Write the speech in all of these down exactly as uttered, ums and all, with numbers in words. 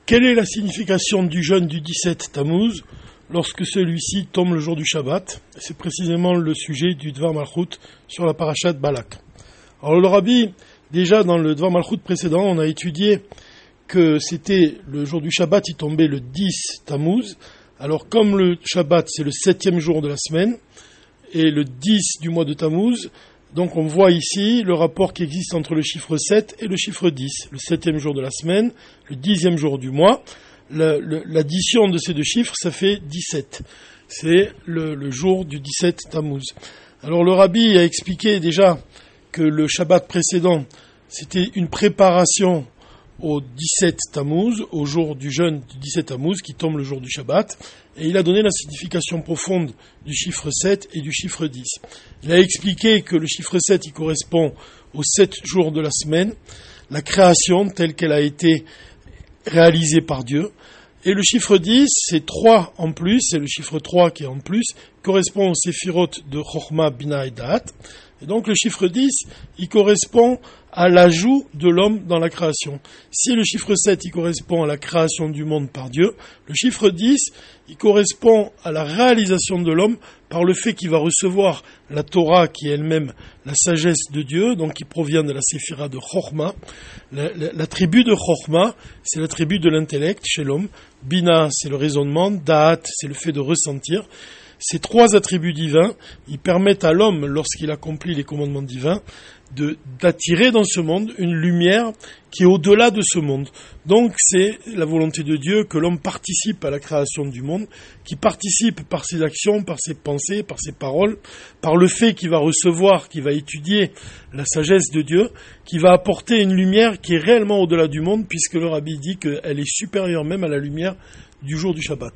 Quelle est la signification du jeûne du dix-sept Tammuz lorsque celui-ci tombe le jour du Shabbat? C'est précisément le sujet du Dvar Malchut sur la paracha de Balak. Alors le Rabbi, déjà dans le Dvar Malchut précédent, on a étudié que c'était le jour du Shabbat, il tombait le dix Tammuz. Alors comme le Shabbat c'est le septième jour de la semaine et le dix du mois de Tammuz, donc on voit ici le rapport qui existe entre le chiffre sept et le chiffre dix. Le septième jour de la semaine, le dixième jour du mois. La, le, l'addition de ces deux chiffres, ça fait dix-sept. C'est le, le jour du dix-sept Tammuz. Alors le Rabbi a expliqué déjà que le Shabbat précédent, c'était une préparation au dix-sept Tammuz, au jour du jeûne du dix-sept Tammuz, qui tombe le jour du Shabbat, et il a donné la signification profonde du chiffre sept et du chiffre dix. Il a expliqué que le chiffre sept, il correspond aux sept jours de la semaine, la création telle qu'elle a été réalisée par Dieu, et le chiffre dix, c'est trois en plus, c'est le chiffre trois qui est en plus, correspond aux séphirotes de Chochma, Bina et Da'at. Et donc le chiffre dix, il correspond à l'ajout de l'homme dans la création. Si le chiffre sept, il correspond à la création du monde par Dieu, le chiffre dix, il correspond à la réalisation de l'homme par le fait qu'il va recevoir la Torah qui est elle-même la sagesse de Dieu, donc qui provient de la séphira de Chochma. La, la, la tribu de Chochma, c'est la tribu de l'intellect chez l'homme. Bina, c'est le raisonnement. Da'at, c'est le fait de ressentir. Ces trois attributs divins, ils permettent à l'homme, lorsqu'il accomplit les commandements divins, de, d'attirer dans ce monde une lumière qui est au-delà de ce monde. Donc c'est la volonté de Dieu que l'homme participe à la création du monde, qui participe par ses actions, par ses pensées, par ses paroles, par le fait qu'il va recevoir, qu'il va étudier la sagesse de Dieu, qui va apporter une lumière qui est réellement au-delà du monde, puisque le Rabbi dit qu'elle est supérieure même à la lumière du jour du Shabbat.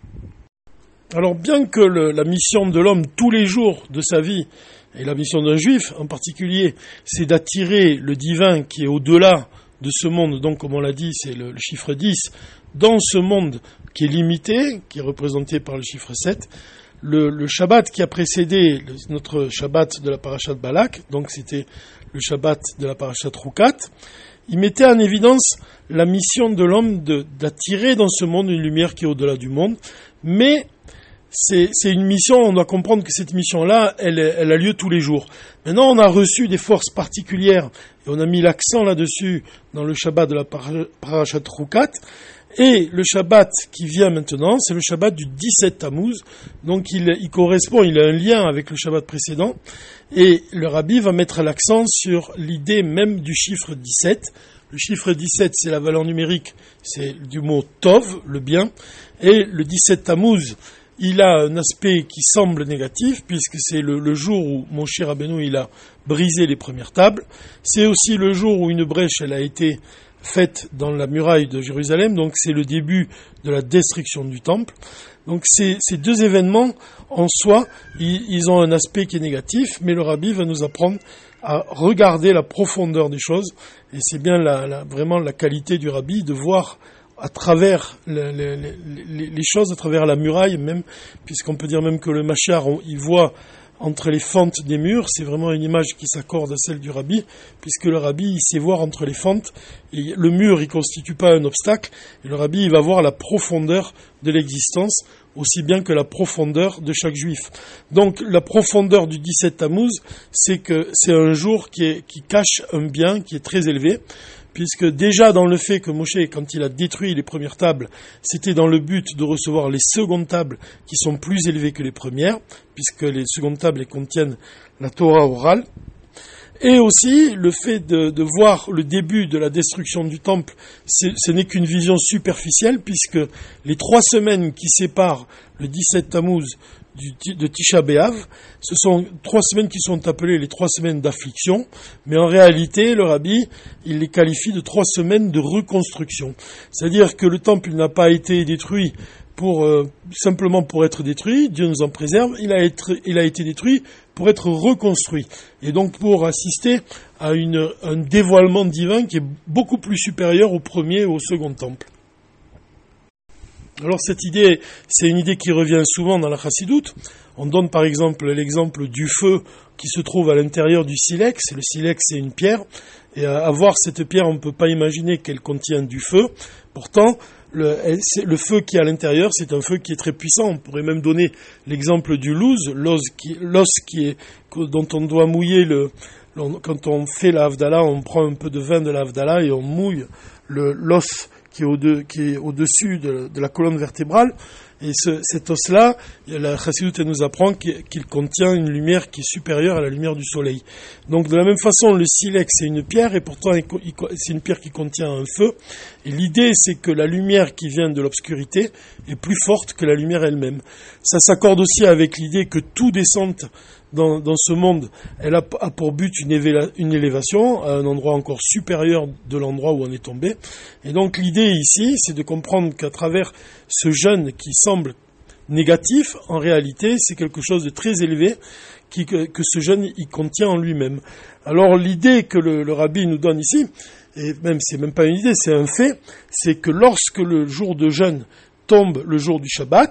Alors bien que le, la mission de l'homme tous les jours de sa vie, et la mission d'un juif en particulier, c'est d'attirer le divin qui est au-delà de ce monde, donc comme on l'a dit, c'est le, le chiffre dix, dans ce monde qui est limité, qui est représenté par le chiffre sept, le, le Shabbat qui a précédé le, notre Shabbat de la paracha de Balak, donc c'était le Shabbat de la paracha de Roukat, il mettait en évidence la mission de l'homme de, d'attirer dans ce monde une lumière qui est au-delà du monde, mais C'est, c'est une mission, on doit comprendre que cette mission-là, elle, elle a lieu tous les jours. Maintenant, on a reçu des forces particulières, et on a mis l'accent là-dessus dans le Shabbat de la Parashat Roukat, et le Shabbat qui vient maintenant, c'est le Shabbat du dix-sept Tammuz, donc il, il correspond, il a un lien avec le Shabbat précédent, et le Rabbi va mettre l'accent sur l'idée même du chiffre dix-sept. Le chiffre dix-sept, c'est la valeur numérique, c'est du mot Tov, le bien, et le dix-sept Tammuz, il a un aspect qui semble négatif, puisque c'est le, le jour où Moshe Rabbeinu il a brisé les premières tables. C'est aussi le jour où une brèche elle a été faite dans la muraille de Jérusalem, donc c'est le début de la destruction du temple. Donc ces, ces deux événements, en soi, ils, ils ont un aspect qui est négatif, mais le Rabbi va nous apprendre à regarder la profondeur des choses, et c'est bien la, la, vraiment la qualité du Rabbi de voir à travers les, les, les, les choses, à travers la muraille même, puisqu'on peut dire même que le Machar, on, il voit entre les fentes des murs, c'est vraiment une image qui s'accorde à celle du Rabbi, puisque le Rabbi, il sait voir entre les fentes, et le mur, il constitue pas un obstacle, et le Rabbi, il va voir la profondeur de l'existence, aussi bien que la profondeur de chaque juif. Donc, la profondeur du dix-sept Tammuz, c'est que c'est un jour qui, est, qui cache un bien qui est très élevé, puisque déjà dans le fait que Moshe, quand il a détruit les premières tables, c'était dans le but de recevoir les secondes tables qui sont plus élevées que les premières, puisque les secondes tables elles contiennent la Torah orale. Et aussi, le fait de, de voir le début de la destruction du temple, c'est, ce n'est qu'une vision superficielle, puisque les trois semaines qui séparent le dix-sept Tammuz du, de Tisha B'Av, ce sont trois semaines qui sont appelées les trois semaines d'affliction, mais en réalité, le Rabbi, il les qualifie de trois semaines de reconstruction. C'est-à-dire que le temple n'a pas été détruit pour euh, simplement pour être détruit, Dieu nous en préserve, il a, être, il a été détruit pour être reconstruit, et donc pour assister à une, un dévoilement divin qui est beaucoup plus supérieur au premier et au second temple. Alors cette idée, c'est une idée qui revient souvent dans la Chassidoute. On donne par exemple l'exemple du feu qui se trouve à l'intérieur du silex. Le silex, c'est une pierre, et à voir cette pierre, on ne peut pas imaginer qu'elle contient du feu. Pourtant, le, c'est, le feu qui est à l'intérieur, c'est un feu qui est très puissant. On pourrait même donner l'exemple du louz, l'os qui, l'os qui est, dont on doit mouiller le... Quand on fait la Havdalah, on prend un peu de vin de la Havdalah et on mouille le, l'os qui est, au de, qui est au-dessus de, de la colonne vertébrale. Et ce, cet os-là, la Chassidoute nous apprend qu'il, qu'il contient une lumière qui est supérieure à la lumière du soleil. Donc de la même façon, le silex c'est une pierre, et pourtant c'est une pierre qui contient un feu. Et l'idée, c'est que la lumière qui vient de l'obscurité est plus forte que la lumière elle-même. Ça s'accorde aussi avec l'idée que tout descente dans, dans ce monde, elle a, a pour but une, évéla, une élévation à un endroit encore supérieur de l'endroit où on est tombé. Et donc l'idée ici, c'est de comprendre qu'à travers ce jeûne qui semble négatif, en réalité, c'est quelque chose de très élevé qui, que, que ce jeûne il contient en lui-même. Alors l'idée que le, le rabbi nous donne ici, et même c'est même pas une idée, c'est un fait, c'est que lorsque le jour de jeûne tombe le jour du Shabbat,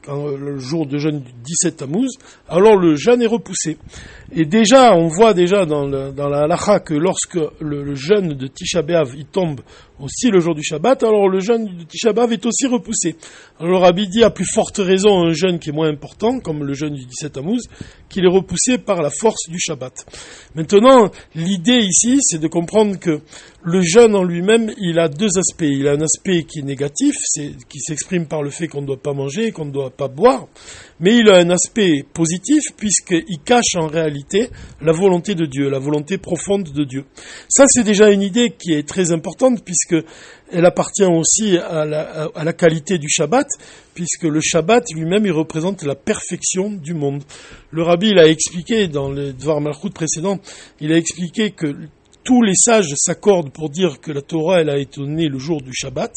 le jour de jeûne du dix-sept Tammuz, alors le jeûne est repoussé. Et déjà, on voit déjà dans, le, dans la halakha que lorsque le, le jeûne de Tisha B'Av, il tombe aussi le jour du Shabbat, alors le jeûne de Tisha B'Av est aussi repoussé. Alors le Rabbi dit à plus forte raison un jeûne qui est moins important, comme le jeûne du dix-sept Tammuz, qu'il est repoussé par la force du Shabbat. Maintenant, l'idée ici, c'est de comprendre que le jeûne en lui-même, il a deux aspects. Il a un aspect qui est négatif, c'est, qui s'exprime par le fait qu'on ne doit pas manger, qu'on ne doit pas boire, mais il a un aspect positif puisqu'il cache en réalité la volonté de Dieu, la volonté profonde de Dieu. Ça, c'est déjà une idée qui est très importante puisque elle appartient aussi à la, à la qualité du Shabbat, puisque le Shabbat lui-même, il représente la perfection du monde. Le Rabbi, il a expliqué dans le Dvar Malchut précédent, il a expliqué que tous les sages s'accordent pour dire que la Torah, elle a été donnée le jour du Shabbat.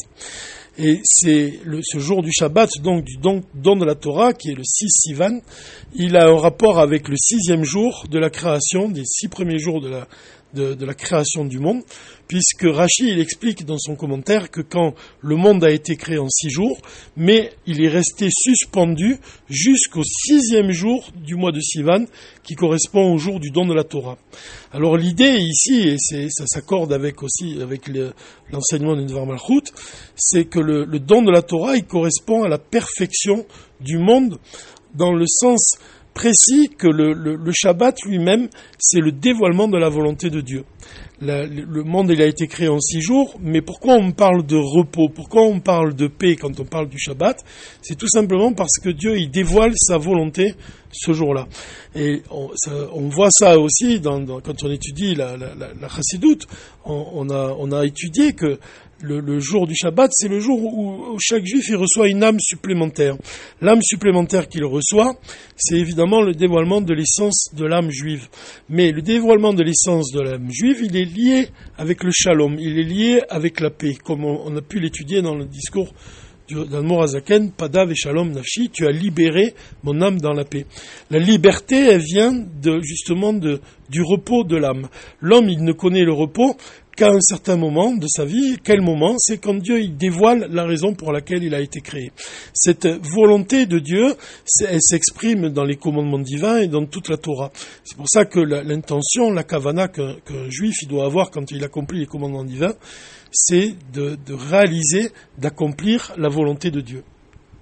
Et c'est le, ce jour du Shabbat, donc du don, don de la Torah, qui est le six Sivan, il a un rapport avec le sixième jour de la création, des six premiers jours de la, de, de la création du monde, puisque Rashi, il explique dans son commentaire que quand le monde a été créé en six jours, mais il est resté suspendu jusqu'au sixième jour du mois de Sivan, qui correspond au jour du don de la Torah. Alors l'idée ici, et c'est, ça s'accorde avec aussi avec le, l'enseignement du Dvar Malchut, c'est que le, le don de la Torah, il correspond à la perfection du monde, dans le sens précis que le, le, le Shabbat lui-même, c'est le dévoilement de la volonté de Dieu. La, le monde, il a été créé en six jours, mais pourquoi on parle de repos, pourquoi on parle de paix quand on parle du Shabbat? C'est tout simplement parce que Dieu, il dévoile sa volonté ce jour-là. Et on, ça, on voit ça aussi dans, dans, quand on étudie la, la, la, la Chassidoute, on, on, a, on a étudié que Le, le jour du Shabbat, c'est le jour où, où chaque juif il reçoit une âme supplémentaire. L'âme supplémentaire qu'il reçoit, c'est évidemment le dévoilement de l'essence de l'âme juive. Mais le dévoilement de l'essence de l'âme juive, il est lié avec le shalom, il est lié avec la paix, comme on, on a pu l'étudier dans le discours d'Admor Hazaken, Padav et Shalom Nafshi, tu as libéré mon âme dans la paix. La liberté, elle vient de, justement de, du repos de l'âme. L'homme, il ne connaît le repos qu'à un certain moment de sa vie. Quel moment? C'est quand Dieu il dévoile la raison pour laquelle il a été créé. Cette volonté de Dieu, elle s'exprime dans les commandements divins et dans toute la Torah. C'est pour ça que la, l'intention, la kavana qu'un, qu'un juif il doit avoir quand il accomplit les commandements divins, c'est de, de réaliser, d'accomplir la volonté de Dieu.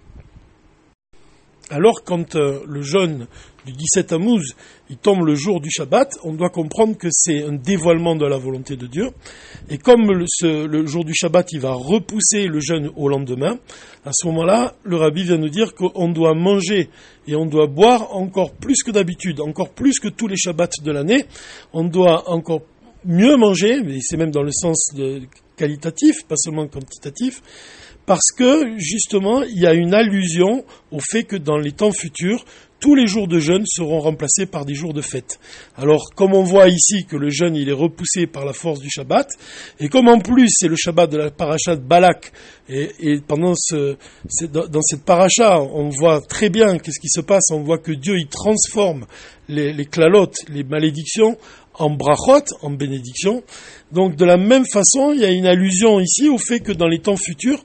Alors, quand euh, le jeûne du dix-sept Tammuz, il tombe le jour du Shabbat, on doit comprendre que c'est un dévoilement de la volonté de Dieu. Et comme le, ce, le jour du Shabbat, il va repousser le jeûne au lendemain, à ce moment-là, le Rabbi vient nous dire qu'on doit manger et on doit boire encore plus que d'habitude, encore plus que tous les Shabbats de l'année. On doit encore mieux manger, mais c'est même dans le sens de qualitatif, pas seulement quantitatif, parce que, justement, il y a une allusion au fait que dans les temps futurs, tous les jours de jeûne seront remplacés par des jours de fête. Alors, comme on voit ici que le jeûne, il est repoussé par la force du Shabbat, et comme en plus c'est le Shabbat de la paracha de Balak, et, et pendant ce, dans cette paracha, on voit très bien qu'est-ce qui se passe, on voit que Dieu, il transforme les, les klalotes, les malédictions, en brachot, en bénédiction. Donc de la même façon, il y a une allusion ici au fait que dans les temps futurs,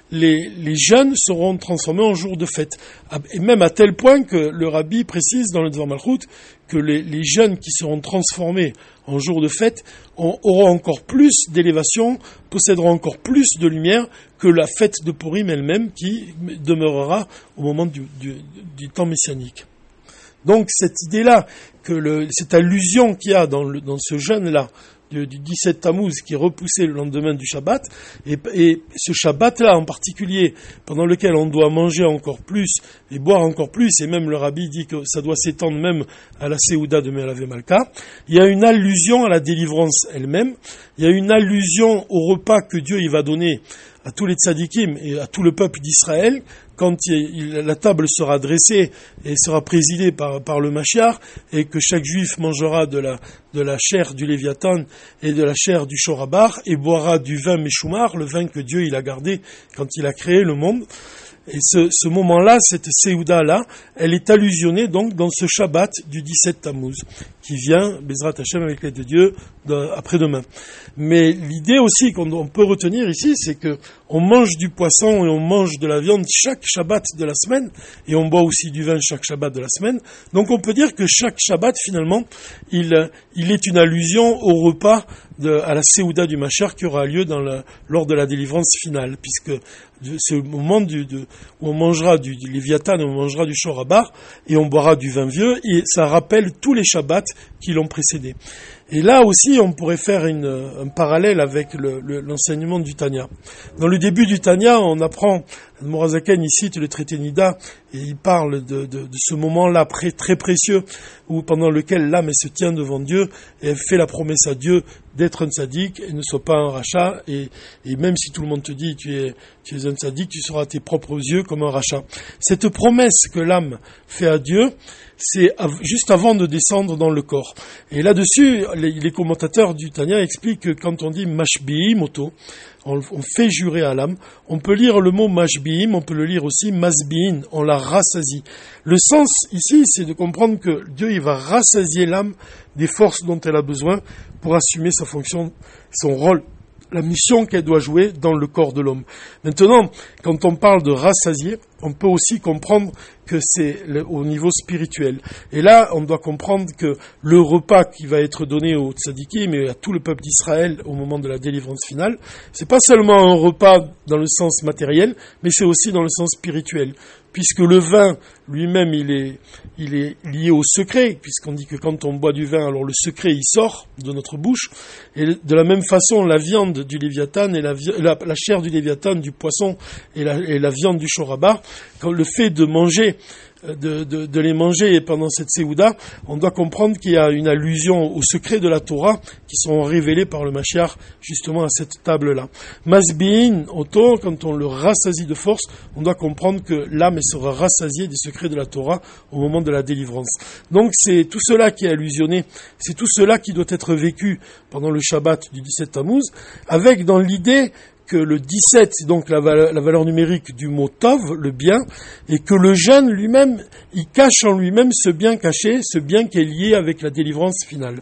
les, les jeûnes seront transformés en jours de fête. Et même à tel point que le rabbi précise dans le Dvar Malchut que les, les jeûnes qui seront transformés en jours de fête ont, auront encore plus d'élévation, posséderont encore plus de lumière que la fête de Purim elle-même qui demeurera au moment du, du, du temps messianique. Donc cette idée-là, que le, cette allusion qu'il y a dans, le, dans ce jeûne-là, du, du dix-sept Tammuz, qui est repoussé le lendemain du Shabbat, et, et ce Shabbat-là en particulier, pendant lequel on doit manger encore plus et boire encore plus, et même le rabbi dit que ça doit s'étendre même à la Séouda de Melavé Malka, il y a une allusion à la délivrance elle-même, il y a une allusion au repas que Dieu il va donner à tous les tzadikim et à tout le peuple d'Israël, quand il, la table sera dressée et sera présidée par, par le Mashiach, et que chaque juif mangera de la, de la chair du Léviathan et de la chair du Shorabar, et boira du vin Meshumar, le vin que Dieu il a gardé quand il a créé le monde. Et ce, ce moment-là, cette Séouda-là, elle est allusionnée donc dans ce Shabbat du dix-sept Tammuz, qui vient, Bezrat Hashem, avec l'aide de Dieu, de, après-demain. Mais l'idée aussi qu'on peut retenir ici, c'est que on mange du poisson et on mange de la viande chaque Shabbat de la semaine, et on boit aussi du vin chaque Shabbat de la semaine. Donc on peut dire que chaque Shabbat, finalement, il, il est une allusion au repas de, à la Séouda du Mashiach qui aura lieu dans la, lors de la délivrance finale, puisque c'est le moment du, de, où on mangera du, du Léviathan, on mangera du Shorabar, et on boira du vin vieux, et ça rappelle tous les Shabbats qui l'ont précédé. Et là aussi, on pourrait faire une, un parallèle avec le, le, l'enseignement du Tanya. Dans le début du Tanya, on apprend, Morazaken il cite le traité Nida, et il parle de, de, de ce moment-là très, très précieux, où pendant lequel l'âme elle se tient devant Dieu, et elle fait la promesse à Dieu d'être un tzaddik, et ne soit pas un rachat, et, et même si tout le monde te dit tu es, tu es un tzaddik, tu seras à tes propres yeux comme un rachat. Cette promesse que l'âme fait à Dieu, c'est juste avant de descendre dans le corps. Et là-dessus, les, les commentateurs du Tanya expliquent que quand on dit mashbi'im moto, on, on fait jurer à l'âme, on peut lire le mot mashbi'im, on peut le lire aussi masbi'in, on la rassasie. Le sens ici, c'est de comprendre que Dieu il va rassasier l'âme des forces dont elle a besoin pour assumer sa fonction, son rôle, la mission qu'elle doit jouer dans le corps de l'homme. Maintenant, quand on parle de rassasier, on peut aussi comprendre que c'est au niveau spirituel. Et là, on doit comprendre que le repas qui va être donné aux tzadikim et à tout le peuple d'Israël au moment de la délivrance finale, c'est pas seulement un repas dans le sens matériel, mais c'est aussi dans le sens spirituel. Puisque le vin lui-même, il est, il est lié au secret, puisqu'on dit que quand on boit du vin, alors le secret, il sort de notre bouche. Et de la même façon, la viande du Léviathan et la, la, la chair du Léviathan, du poisson et la, et la viande du Shorabar, quand le fait de manger, de, de, de les manger pendant cette Séouda, on doit comprendre qu'il y a une allusion aux secrets de la Torah qui sont révélés par le Mashiach justement à cette table-là. Masbi'in, auto, quand on le rassasie de force, on doit comprendre que l'âme sera rassasiée des secrets de la Torah au moment de la délivrance. Donc c'est tout cela qui est allusionné, c'est tout cela qui doit être vécu pendant le Shabbat du dix-sept Tammuz, avec dans l'idée que le dix-sept, c'est donc la valeur, la valeur numérique du mot Tov, le bien, et que le jeûne lui-même, il cache en lui-même ce bien caché, ce bien qui est lié avec la délivrance finale.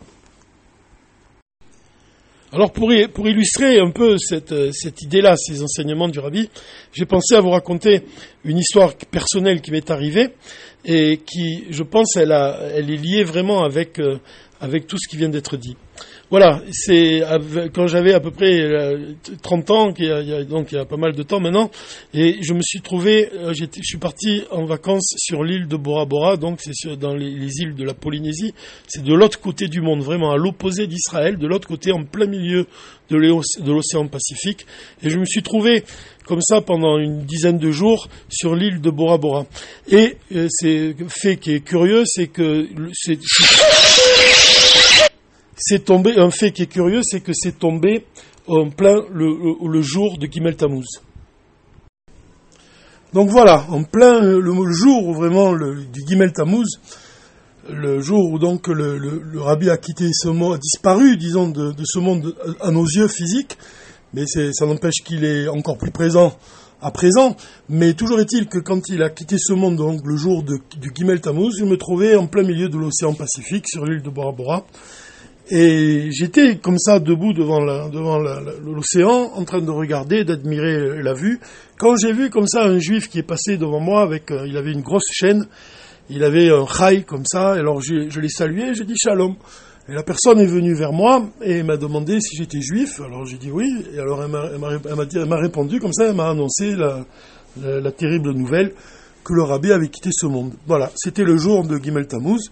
Alors pour, pour illustrer un peu cette, cette idée-là, ces enseignements du Rabbi, j'ai pensé à vous raconter une histoire personnelle qui m'est arrivée, et qui, je pense, elle, a, elle est liée vraiment avec, avec tout ce qui vient d'être dit. Voilà, c'est quand j'avais à peu près trente ans, il y a, il y a, donc il y a pas mal de temps maintenant, et je me suis trouvé, j'étais, je suis parti en vacances sur l'île de Bora Bora, donc c'est sur, dans les, les îles de la Polynésie, c'est de l'autre côté du monde, vraiment à l'opposé d'Israël, de l'autre côté, en plein milieu de, de l'océan Pacifique, et je me suis trouvé comme ça pendant une dizaine de jours sur l'île de Bora Bora. Et euh, c'est fait qui est curieux, c'est que c'est, c'est tombé, un fait qui est curieux, c'est que c'est tombé en plein le, le, le jour de Gimel Tammuz. Donc voilà, en plein le, le jour où vraiment le, du Gimel Tammuz, le jour où donc le, le, le Rabbi a quitté ce monde, a disparu, disons, de, de ce monde à nos yeux physiques, mais c'est, ça n'empêche qu'il est encore plus présent à présent, mais toujours est-il que quand il a quitté ce monde, donc le jour de, du Gimel Tammuz, je me trouvais en plein milieu de l'océan Pacifique, sur l'île de Bora Bora. Et j'étais comme ça, debout devant, la, devant la, la, l'océan, en train de regarder, d'admirer la vue, quand j'ai vu comme ça un juif qui est passé devant moi avec, euh, il avait une grosse chaîne, il avait un chai comme ça, et alors je, je l'ai salué, j'ai dit shalom. Et la personne est venue vers moi et m'a demandé si j'étais juif. Alors j'ai dit oui. Et alors elle m'a, elle m'a, elle m'a, dit, elle m'a répondu comme ça, elle m'a annoncé la, la, la terrible nouvelle que le rabbi avait quitté ce monde. Voilà, c'était le jour de Gimel Tammuz.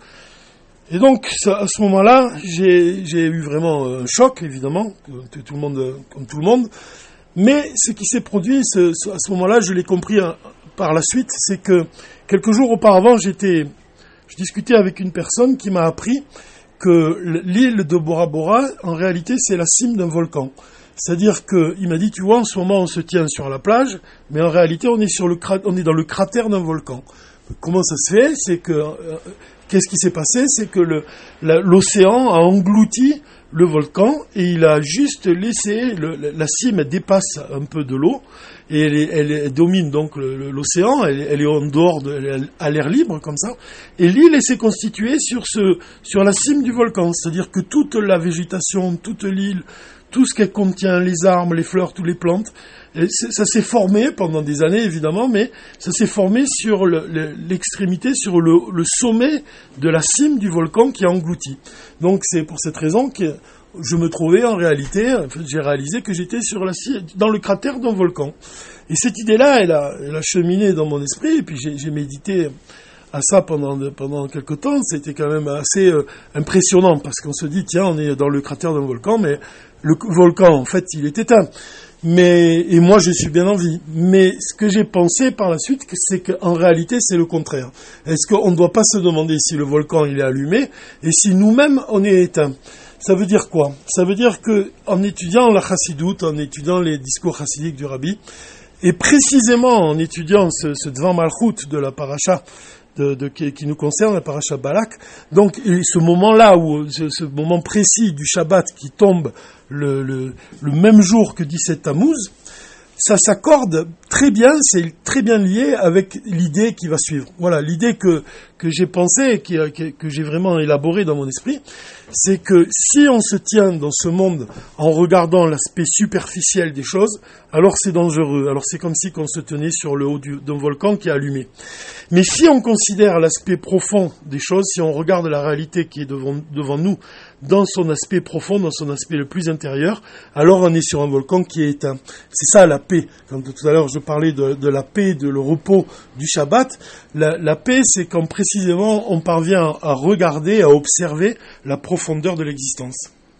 Et donc à ce moment-là, j'ai, j'ai eu vraiment un choc, évidemment, comme tout le monde, comme tout le monde. Mais ce qui s'est produit ce, ce, à ce moment-là, je l'ai compris hein, par la suite, c'est que quelques jours auparavant, j'étais, je discutais avec une personne qui m'a appris que l'île de Bora Bora, en réalité, c'est la cime d'un volcan. C'est-à-dire qu'il m'a dit, tu vois, en ce moment, on se tient sur la plage, mais en réalité, on est, sur le, on est dans le cratère d'un volcan. Comment ça se fait ? C'est que, euh, qu'est-ce qui s'est passé ? C'est que le, la, l'océan a englouti le volcan et il a juste laissé, le, la cime dépasse un peu de l'eau et elle, est, elle, elle domine donc le, l'océan, elle, elle est en dehors, de, elle est à l'air libre comme ça, et l'île s'est constituée sur, ce, sur la cime du volcan, c'est-à-dire que toute la végétation, toute l'île, tout ce qu'elle contient, les arbres, les fleurs, toutes les plantes, ça s'est formé pendant des années évidemment, mais ça s'est formé sur le, le, l'extrémité, sur le, le sommet de la cime du volcan qui a englouti. Donc c'est pour cette raison que je me trouvais en réalité, en fait, j'ai réalisé que j'étais sur la, dans le cratère d'un volcan. Et cette idée-là, elle a, elle a cheminé dans mon esprit, et puis j'ai, j'ai médité à ça pendant, pendant quelque temps. C'était quand même assez euh, impressionnant, parce qu'on se dit, tiens, on est dans le cratère d'un volcan, mais le volcan, en fait, il est éteint. Mais, et moi, je suis bien en vie. Mais ce que j'ai pensé par la suite, c'est qu'en réalité, c'est le contraire. Est-ce qu'on ne doit pas se demander si le volcan, il est allumé, et si nous-mêmes, on est éteints? Ça veut dire quoi? Ça veut dire que, en étudiant la chassidoute, en étudiant les discours chassidiques du rabbi, et précisément en étudiant ce, ce Dvar Malchut de la paracha, De, de, qui, qui nous concerne, la paracha Balak. Donc, et ce moment-là, où ce, ce moment précis du Shabbat qui tombe le, le, le même jour que dix-sept Tammuz, ça s'accorde très bien, c'est très bien lié avec l'idée qui va suivre. Voilà, l'idée que, que j'ai pensée, qui, que, que j'ai vraiment élaborée dans mon esprit, c'est que si on se tient dans ce monde en regardant l'aspect superficiel des choses, alors c'est dangereux. Alors c'est comme si on se tenait sur le haut du, d'un volcan qui est allumé. Mais si on considère l'aspect profond des choses, si on regarde la réalité qui est devant, devant nous, dans son aspect profond, dans son aspect le plus intérieur, alors on est sur un volcan qui est éteint. C'est ça la paix. Quand tout à l'heure je parlais de, de la paix, de le repos du Shabbat, la, la paix c'est quand précisément on parvient à regarder, à observer la profondeur de l'existence.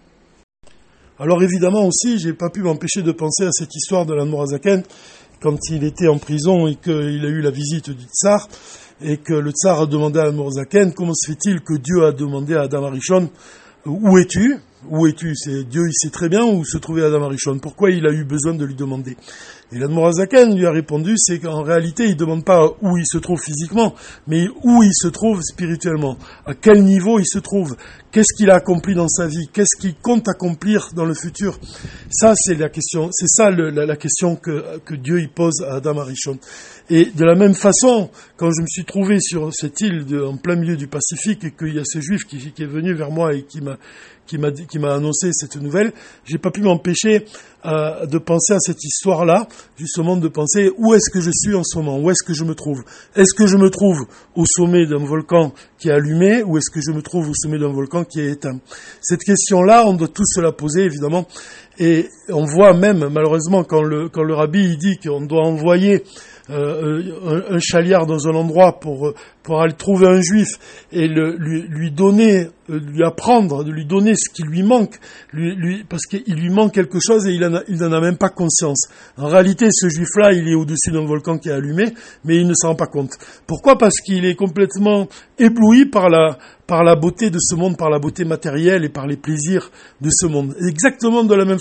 Alors évidemment aussi, j'ai pas pu m'empêcher de penser à cette histoire de l'Admor HaZaken, quand il était en prison et qu'il a eu la visite du Tsar, et que le Tsar a demandé à l'Admor HaZaken, comment se fait-il que Dieu a demandé à Adam Harishon, où es-tu ? Où es-tu ? C'est Dieu, il sait très bien où se trouvait Adam Harishon. Pourquoi il a eu besoin de lui demander ? Et l'Admor HaZaken lui a répondu, c'est qu'en réalité, il ne demande pas où il se trouve physiquement, mais où il se trouve spirituellement. À quel niveau il se trouve ? Qu'est-ce qu'il a accompli dans sa vie ? Qu'est-ce qu'il compte accomplir dans le futur ? Ça, c'est la question, c'est ça le, la, la question que, que Dieu y pose à Adam Harishon. Et de la même façon, quand je me suis trouvé sur cette île de, en plein milieu du Pacifique et qu'il y a ce juif qui, qui est venu vers moi et qui m'a, qui m'a, qui m'a annoncé cette nouvelle, j'ai pas pu m'empêcher euh, de penser à cette histoire-là, justement de penser où est-ce que je suis en ce moment, où est-ce que je me trouve. Est-ce que je me trouve au sommet d'un volcan qui est allumé ou est-ce que je me trouve au sommet d'un volcan qui est éteint ? Cette question-là, on doit tous se la poser, évidemment. Et on voit même, malheureusement, quand le, quand le rabbi il dit qu'on doit envoyer euh, un, un chaliard dans un endroit pour, pour aller trouver un juif et le, lui, lui donner, lui apprendre, de lui donner ce qui lui manque, lui, lui, parce qu'il lui manque quelque chose et il en a, il n'en a même pas conscience. En réalité, ce juif-là, il est au-dessus d'un volcan qui est allumé, mais il ne s'en rend pas compte. Pourquoi ? Parce qu'il est complètement ébloui par la, par la beauté de ce monde, par la beauté matérielle et par les plaisirs de ce monde. Exactement de la même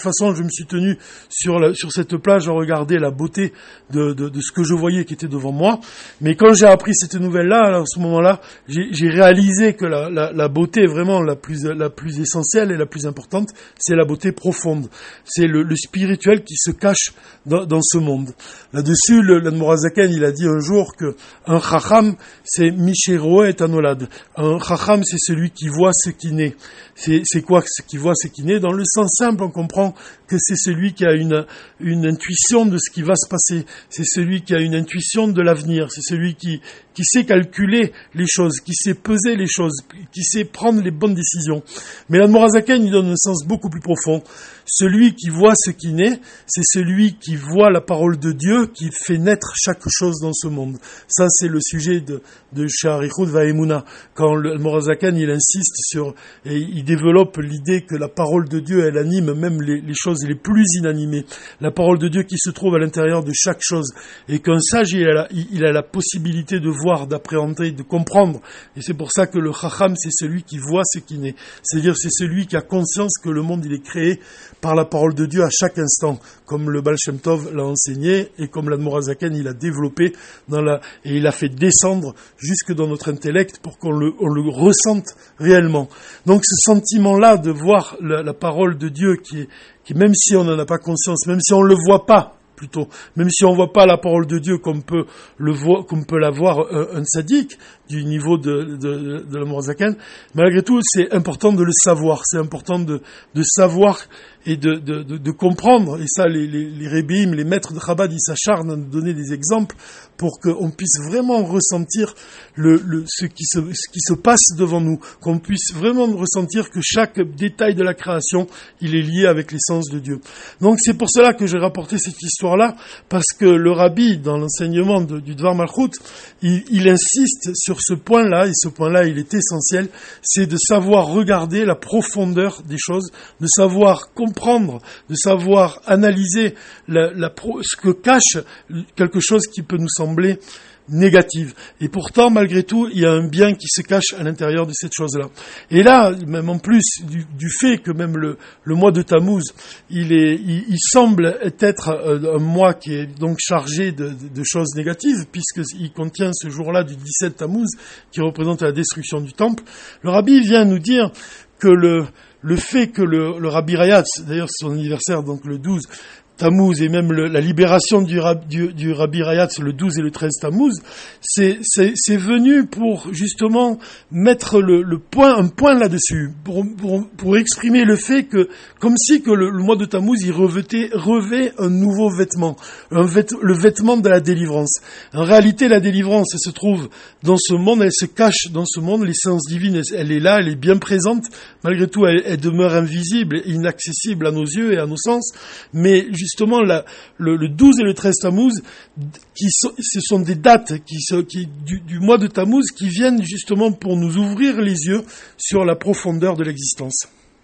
façon, je me suis tenu sur, la, sur cette plage à regarder la beauté de, de, de ce que je voyais qui était devant moi. Mais quand j'ai appris cette nouvelle-là, à ce moment-là, j'ai, j'ai réalisé que la, la, la beauté vraiment la plus, la plus essentielle et la plus importante, c'est la beauté profonde. C'est le, le spirituel qui se cache dans, dans ce monde. Là-dessus, le, l'Admorazaken, il a dit un jour que un chacham, c'est Mishéroé et Anolad. Un chacham, c'est celui qui voit ce qui naît. C'est, c'est quoi ce qui voit ce qui naît? Dans le sens simple, on comprend que c'est celui qui a une, une intuition de ce qui va se passer. C'est celui qui a une intuition de l'avenir. C'est celui qui, qui sait calculer les choses, qui sait peser les choses, qui sait prendre les bonnes décisions. Mais l'Admorazaken, il donne un sens beaucoup plus profond. Celui qui voit ce qui naît, c'est celui qui voit la parole de Dieu, qui fait naître chaque chose dans ce monde. Ça, c'est le sujet de, de Sha'arichut Va'emuna. Quand l'Admorazaken, il insiste sur, et il développe l'idée que la parole de Dieu, elle anime même les, les choses les plus inanimées. La parole de Dieu qui se trouve à l'intérieur de chaque chose. Et qu'un sage, il a la, il a la possibilité de voir, d'appréhender, de comprendre. Et c'est pour ça que le Chacham, c'est celui qui voit ce qui naît. C'est-à-dire, c'est celui qui a conscience que le monde, il est créé par la parole de Dieu à chaque instant, comme le Baal Shem Tov l'a enseigné et comme l'Admorazaken il a développé dans la, et il a fait descendre jusque dans notre intellect pour qu'on le, on le ressente réellement. Donc ce sentiment-là de voir la, la parole de Dieu qui est, qui même si on n'en a pas conscience, même si on ne le voit pas, plutôt, même si on ne voit pas la parole de Dieu comme peut le voir, comme peut l'avoir un, un tzaddik du niveau de, de, de l'Admorazaken, malgré tout, c'est important de le savoir, c'est important de, de savoir et de, de, de, de comprendre, et ça, les, les, les rébim, les maîtres de Chabad, ils s'acharnent à nous donner des exemples pour qu'on puisse vraiment ressentir le, le, ce, qui se, ce qui se passe devant nous, qu'on puisse vraiment ressentir que chaque détail de la création, il est lié avec l'essence de Dieu. Donc c'est pour cela que j'ai rapporté cette histoire-là, parce que le rabbi, dans l'enseignement de, du Dvar Malchut, il, il insiste sur ce point-là, et ce point-là, il est essentiel, c'est de savoir regarder la profondeur des choses, de savoir comprendre, de savoir analyser la, la, ce que cache quelque chose qui peut nous sembler négative. Et pourtant, malgré tout, il y a un bien qui se cache à l'intérieur de cette chose-là. Et là, même en plus du, du fait que même le, le mois de Tammuz, il est, il, il semble être un mois qui est donc chargé de, de, de choses négatives, puisqu'il contient ce jour-là du dix-sept Tammuz, qui représente la destruction du temple. Le rabbi vient nous dire que le, le fait que le, le Rabbi Rayatz, d'ailleurs son anniversaire, donc le douze Tammuz, et même le, la libération du, du, du Rabbi Rayatz le douze et le treize Tammuz, c'est, c'est, c'est venu pour justement mettre le, le point, un point là-dessus, pour, pour, pour exprimer le fait que, comme si que le, le mois de Tammuz, il revêtait, revêt un nouveau vêtement, un vêt, le vêtement de la délivrance. En réalité, la délivrance, elle se trouve dans ce monde, elle se cache dans ce monde, l'essence divine, elle, elle est là, elle est bien présente, malgré tout, elle, elle demeure invisible, inaccessible à nos yeux et à nos sens, mais justement, la, le, le douze et le treize Tammuz, qui so, ce sont des dates qui, so, qui, du, du mois de Tammuz qui viennent justement pour nous ouvrir les yeux sur la profondeur de l'existence.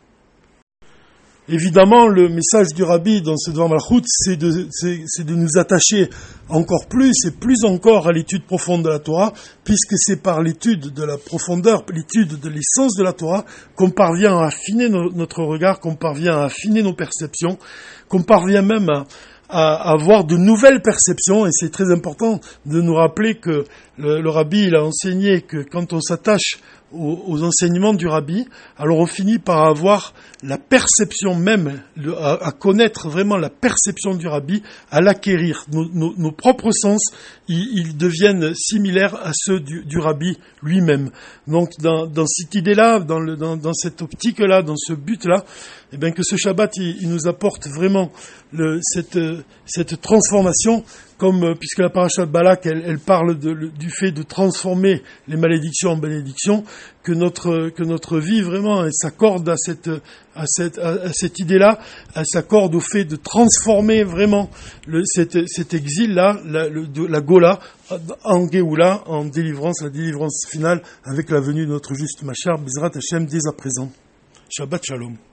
Évidemment, le message du Rabbi dans ce Dvar Malchut, c'est de, c'est, c'est de nous attacher encore plus et plus encore à l'étude profonde de la Torah, puisque c'est par l'étude de la profondeur, l'étude de l'essence de la Torah, qu'on parvient à affiner no, notre regard, qu'on parvient à affiner nos perceptions, qu'on parvient même à, à avoir de nouvelles perceptions, et c'est très important de nous rappeler que le, le Rabbi, il a enseigné que quand on s'attache aux, aux enseignements du Rabbi, alors on finit par avoir la perception même, le, à, à connaître vraiment la perception du Rabbi, à l'acquérir. Nos, nos, nos propres sens, ils, ils deviennent similaires à ceux du, du Rabbi lui-même. Donc dans, dans cette idée-là, dans, le, dans, dans cette optique-là, dans ce but-là, eh bien que ce Shabbat, il, il nous apporte vraiment le, cette, cette transformation, comme puisque la paracha de Balak, elle, elle parle de, le, du fait de transformer les malédictions en bénédictions, que notre que notre vie vraiment elle s'accorde à cette à cette à, à cette idée-là, elle s'accorde au fait de transformer vraiment le, cet, cet exil-là, la, le, de, la Gola, en Géoula, en délivrance, la délivrance finale avec la venue de notre juste Mashiach, Bezrat Hashem, dès à présent. Shabbat Shalom.